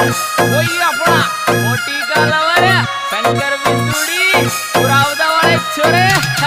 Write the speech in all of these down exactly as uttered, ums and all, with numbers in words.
वही अपना मोटी का लवर शंकर बिंदुड़ी पुरावदा वाले छोरे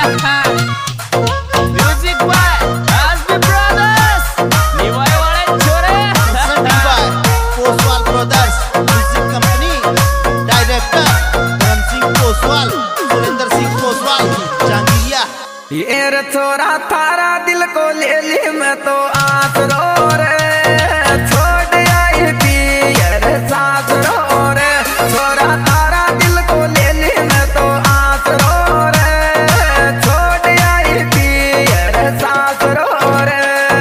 म्यूजिक बाय एसबी ब्रदर्स निवाय वाले छोरे by Koswal brothers music company director Dharam Singh Koswal Surendra Singh Koswal जांगिया। ये रे छोरा थारा दिल को ले ली मैं तो आस रो रे छोड़ आई पियर सास रो रे छोरा थारा दिल को ले ली मैं तो आस रो रे छोड़ आई पियर सास रो रे।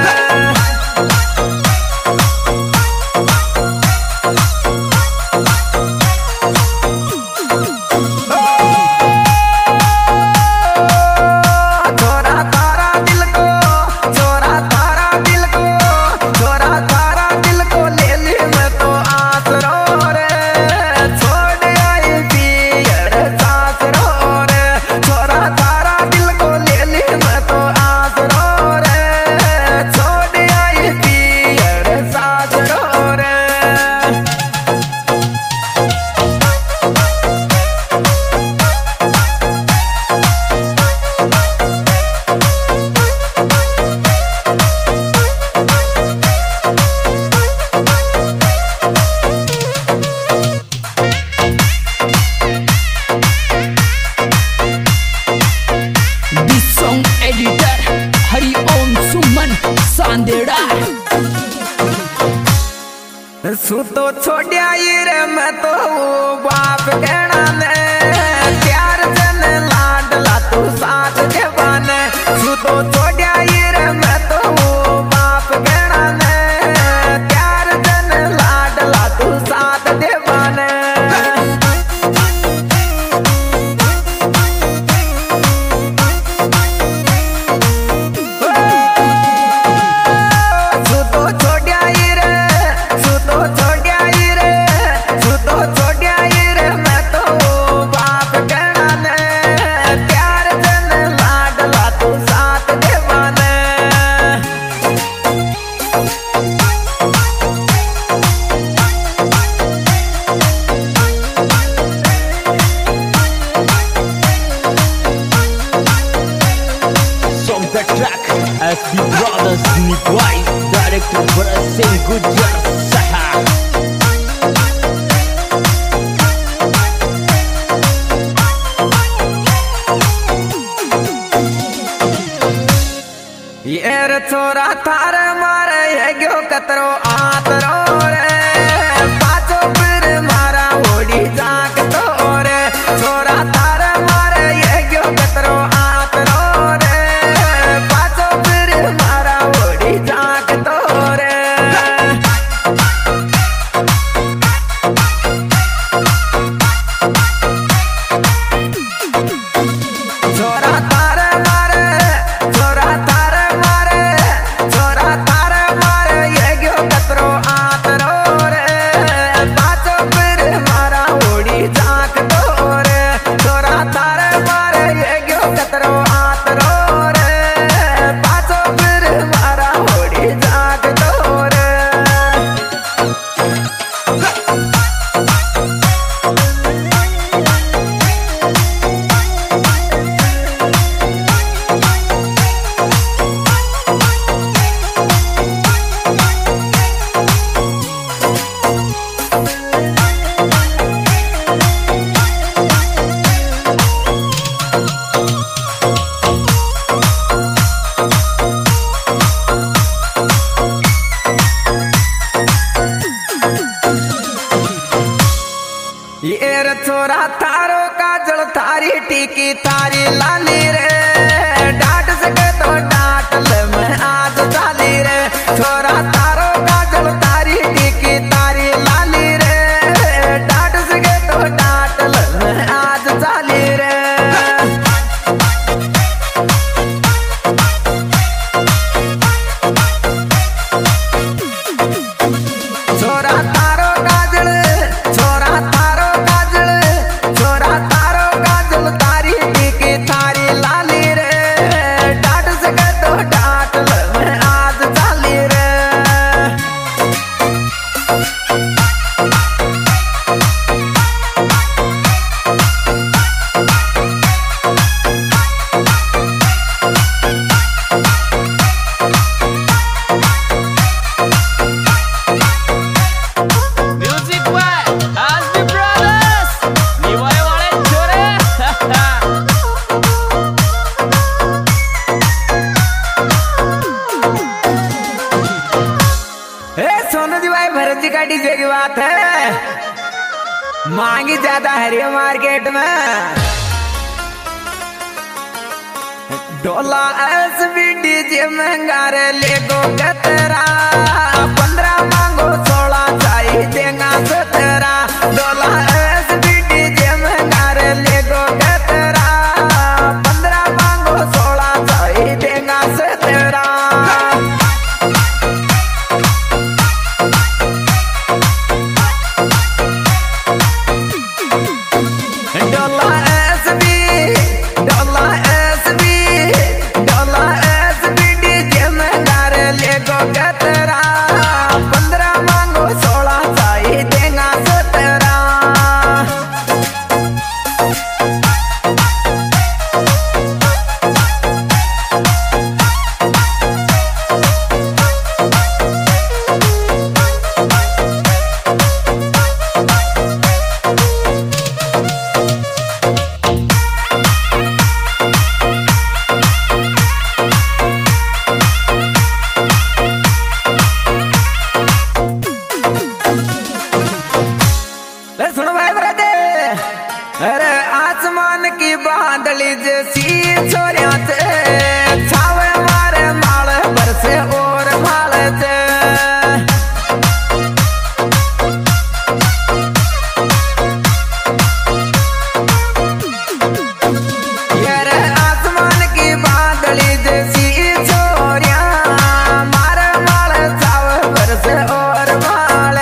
सुतो छोड़िया रे मैं तो बाप कहना ने प्यार जन लाडला तू साथ देवाने सुतो छोड़िया रे मैं तो बाप कहना ने प्यार जन लाडला तू साथ देवाने। S B Brothers Nikwai Director Berasin Gujar Saha ये रे छोरा थार मारे ये क्यों कतरो आतरो रे पाचो फिर मारा ओडी जाक तो रे छोरा थार मारे ये क्यों कतरो आतरो रे पाचो फिर मारा ओडी जाक तो रे। छोरा थार मारे छोरा थार मारे छोरा थार मारे ये क्यों कतरो आतरो रे पाचो फिर मारा ओडी जाक तो रे छोरा थार मारे ये क्यों कतरो आतरो रे पाचो फिर मारा ओडी जाक तो रे। ये रे छोरा थारो काजल थारी टीकी थारी लाली रे डांट सके तो डांट ले मैं आज चाली रे छोरा थारो काजल थारी टीकी थारी लाली रे डांट सके तो डांट ले मैं आज चाली रे। छोरा थारो काजल छोरा थारो काजल छोरा थारो काजल तारी टीकी थारी लाली सोनू जी भाई भरत जी का डीजे की बात है, मांगी ज्यादा है मार्केट में। डोला एस बी डीजे महंगा रे लेगो कतरा, पंद्रह मांगो सोलह चाहिए देगा सतरा। डोला एस बी डीजे महंगा रे लेगो कतरा, पंद्रह मांगो सोलह चाहिए देगा सतरा। अरे आसमान की बादली जैसी छोरिया से छावे मारे माल बरसे और माल से। अरे आसमान की बादली जैसी छोरिया मारे माल छावे बरसे और माल।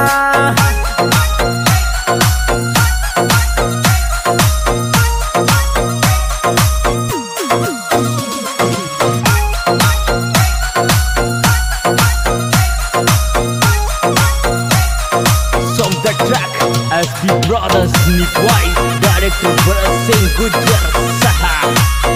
S B Brothers Nick White, director Bharat Singh Gujar Saha.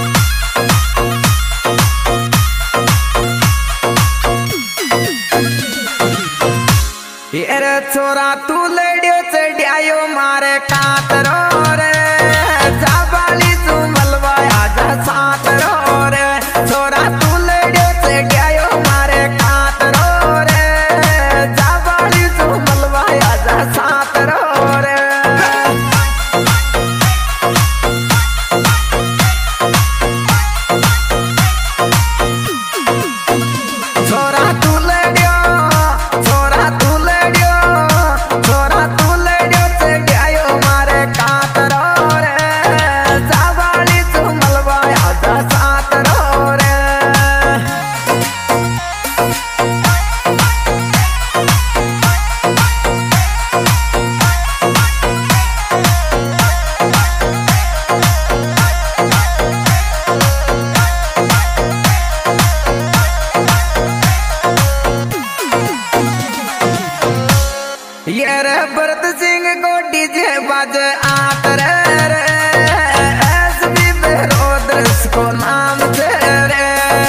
येरे छोरा तू लड़ियो चढ़ियायो मारे कातरो रे, जाबाली तू मलवाया जा सातरो रे। छोरा तू लड़ियो चढ़ियायो मारे कातरो रे, जाबाली तू मलवाया जा सातरो रे। छोरा तू लड़ियो, छोरा तू लड़ियो, छोरा तू लड़ियो चढ़ियायो मारे कातरो रे, जाबाली तू मलवाया जा सातरो रे। ये रे भरत सिंह को डीजे बाजे आत रे रे, एस बी बेरोदरस को नाम से रे।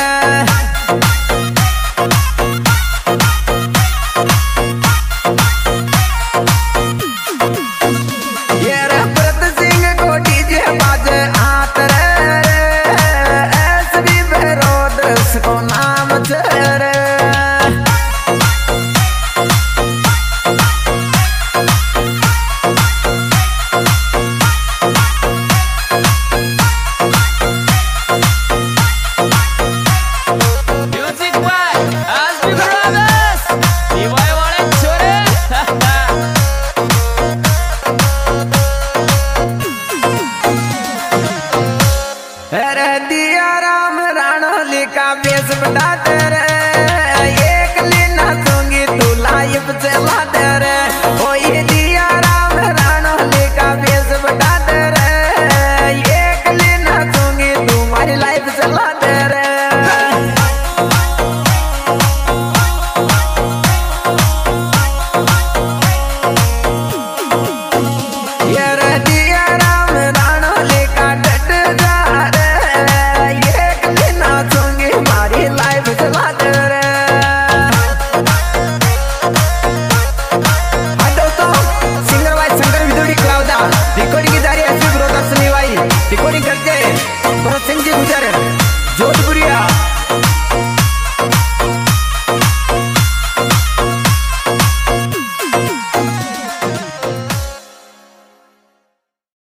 ये रे भरत सिंह को डीजे बाजे आत रे रे, एस बी बेरोदरस को नाम से रे। Music by S B Brothers, दिवाई वाले छोरे। अरे दिया राम राणोली का बेस बता दे रे, एक लीना दूंगी तू लाइफ चला दे रे।